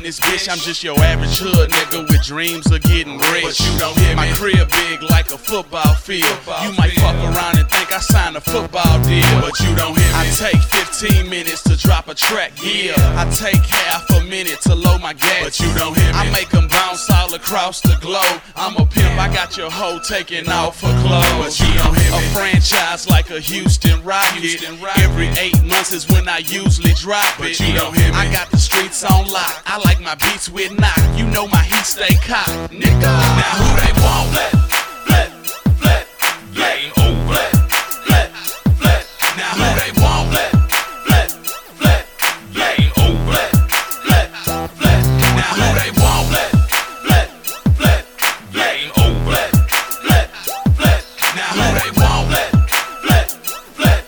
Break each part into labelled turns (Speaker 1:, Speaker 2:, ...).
Speaker 1: this bitch, I'm just your average hood nigga with dreams of getting rich.
Speaker 2: But you don't hear me.
Speaker 1: My crib big like a football field. You might fuck around and think I signed a football deal.
Speaker 2: But you don't hear me.
Speaker 1: I take 15 minutes to drop a track, yeah. I take half a minute to load my gas.
Speaker 2: But you don't hear me.
Speaker 1: I make them bounce all across the globe. I'm a pimp, I got your hoe taking off her clothes.
Speaker 2: But you don't hear me.
Speaker 1: A franchise like a Houston Rocket. Every 8 months is when I usually drop it.
Speaker 2: But you don't hear me.
Speaker 1: I got the streets on lock. I like my beats with knock. You know my heat stay cocked, nigga.
Speaker 2: Now who they want? Flat, game over. Flat. Now who they want? Flat, game over. Flat. Now who they want? Flat, game over. Flat. Now who they want? Flat.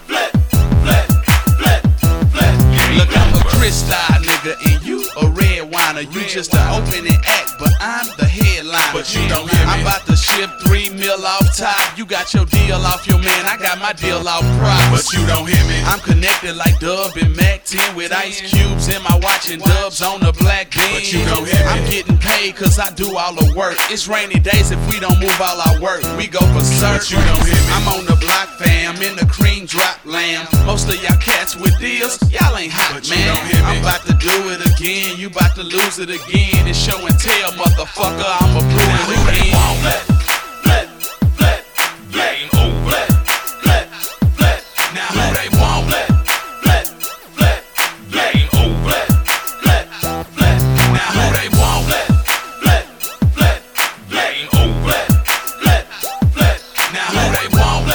Speaker 1: Look, I'm a crystal nigga and you a red winer. You just an opening act, but I'm the headliner.
Speaker 2: But you don't hear me.
Speaker 1: I'm about to ship 3 mil off top. You got your deal off your man, I got my deal off props.
Speaker 2: But you don't hear me.
Speaker 1: I'm connected like Dub and Mac 10 with ice cubes in my watch and dubs on the black bean.
Speaker 2: But you don't hear me.
Speaker 1: I'm getting paid cause I do all the work. It's rainy days if we don't move all our work. We go for search.
Speaker 2: But you don't hear me.
Speaker 1: I'm on the block fam, in the cream drop lamb. Most of y'all cats with deals, y'all ain't hot,
Speaker 2: But you
Speaker 1: man.
Speaker 2: don't hear me.
Speaker 1: I'm about to do it again, you about to lose it again. It's show and tell, motherfucker, I'ma prove
Speaker 2: Now
Speaker 1: it
Speaker 2: who they
Speaker 1: again.
Speaker 2: want? Flat, game over. Flat. Now who they want? Flat, game over. Flat. Now who they want? Flat, game over. Flat. Now who they want?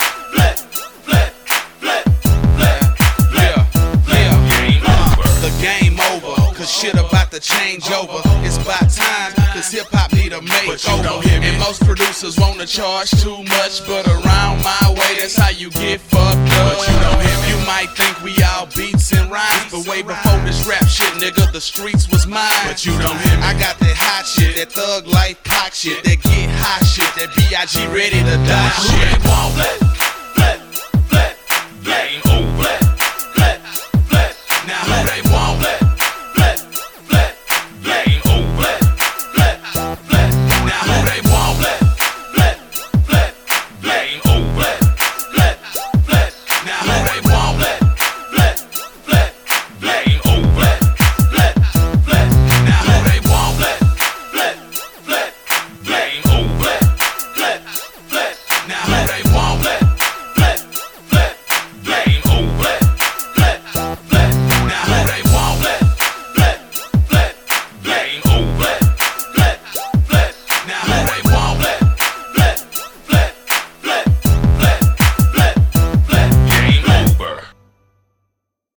Speaker 2: Game over.
Speaker 1: The game over, cause shit about to change over. It's about time, cause hip hop need a
Speaker 2: But you don't
Speaker 1: makeover.
Speaker 2: hear me.
Speaker 1: And most producers wanna charge too much, but around my way, that's how you get fucked up.
Speaker 2: But you don't hear me.
Speaker 1: You might think we all beats and rhymes, but way before this rap shit, nigga, the streets was mine.
Speaker 2: But you don't hear me.
Speaker 1: I got that hot shit, that thug life cock shit, that get hot shit, that B.I.G. ready to die
Speaker 2: Now who
Speaker 1: shit.
Speaker 2: they want?